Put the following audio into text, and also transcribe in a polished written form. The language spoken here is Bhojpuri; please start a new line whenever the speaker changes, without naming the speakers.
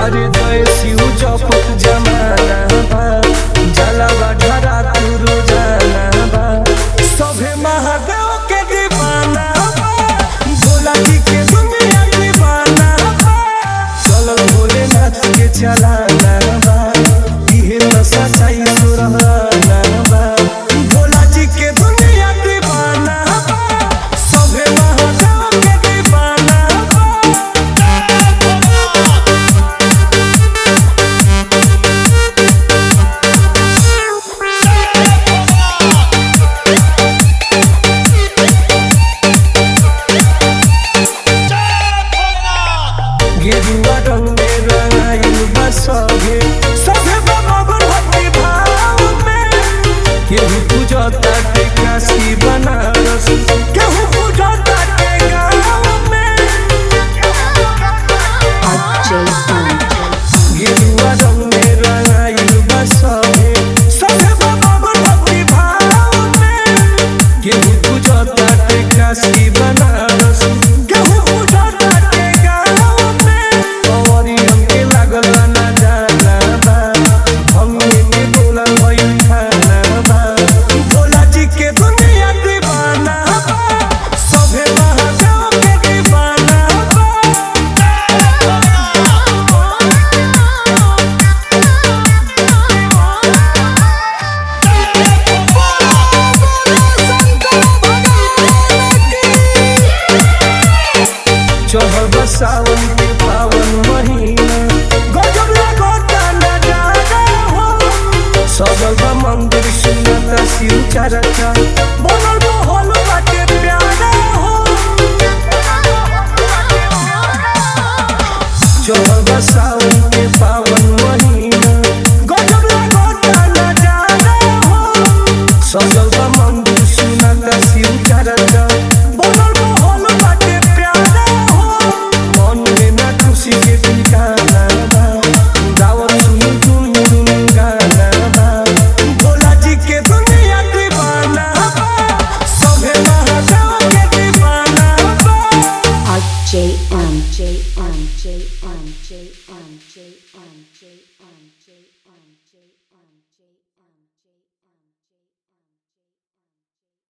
अरे जय शिव जपत जमाना बा जलवा ढरा तू रोजाना बा सभे महादेव के दीवाना बा भोला जी के दुनिया दीवाना बा चलो भोलेनाथ के चलाना बा इहे तो सच्चाई सुरहाना बा भोला जी के दुनिया दीवाना बा सभे महादेव के दीवाना बा गेरुआ रंग में रंगाइल बा सभे मगन भक्ति भाव में केहू पूजता के काशी बनारस केहू पूजता के गाँव में गेरुआ रंग में रंगाइल बा सभे मगन भक्ति भाव में केहू पूजता के काशी बनारस केहू पूजता के गाँव में और हमके लागल ना जाना बा हमने के बोला भइल खाना बा भोला जी के दुनिया दीवाना बा सभे महादेव के दीवाना बा चढ़ल बा सावन के पावन महीना गजब लगता नजारा हो सजल बा मंदिर सुनता शिव चर्चा बनल माहौल बाटे प्यारा हो चढ़ल बा